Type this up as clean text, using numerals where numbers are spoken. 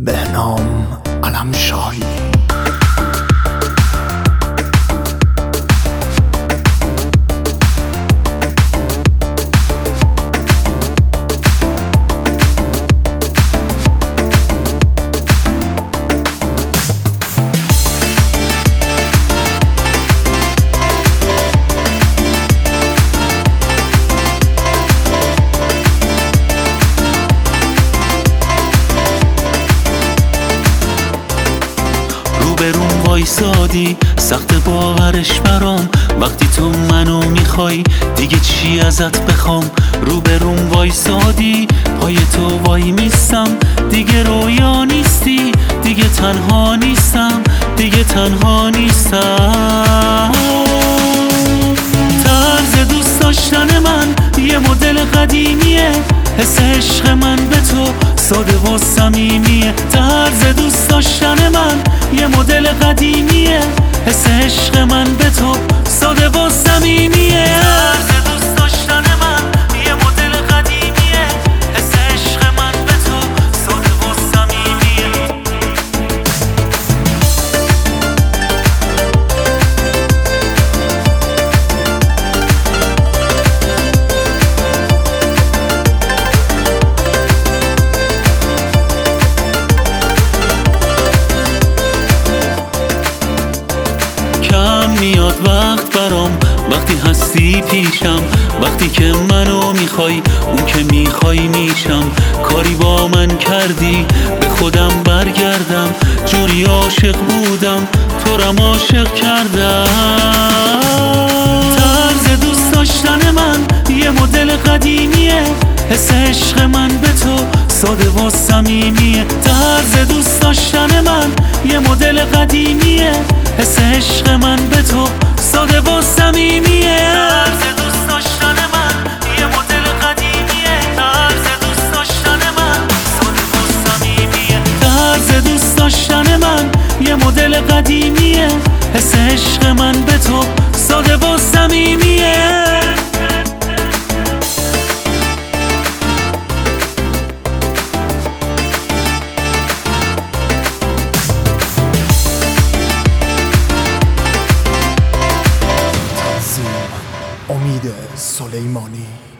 بهنام علمشاهی. روبروم وایسادی، سخت باورش برام. وقتی تو منو میخوای دیگه چی ازت بخوام؟ روبروم وایسادی، پای تو وای میستم. دیگه رویا نیستی، دیگه تنها نیستم، دیگه تنها نیستم. طرز دوست داشتن من یه مدل قدیمیه، حس عشق من به تو ساده و صمیمیه. طرز دوست داشتن من یه مدل قدیمیه، حس عشق من به تو ساده و صمیمیه. طرز دوست داشتن من یه مدل قدیمیه، حس عشق من به تو ساده و صمیمیه. میاد وقت برام وقتی هستی پیشم، وقتی که منو میخوای اون که میخوای میشم. کاری با من کردی به خودم برگردم، جوری عاشق بودم تو رم عاشق کردم. طرز دوست داشتن من یه مدل قدیمیه، حس عشق من به تو ساده و صمیمیه. طرز دوست داشتن من یه مدل قدیمیه، حس عشق من به تو ساده و صمیمیه. طرز دوست داشتن من یه مدل قدیمیه، طرز دوست داشتن من ساده و صمیمیه. طرز دوست داشتن من یه مدل قدیمیه، حس عشق من به تو ساده و صمیمیه. امید سلیمانی.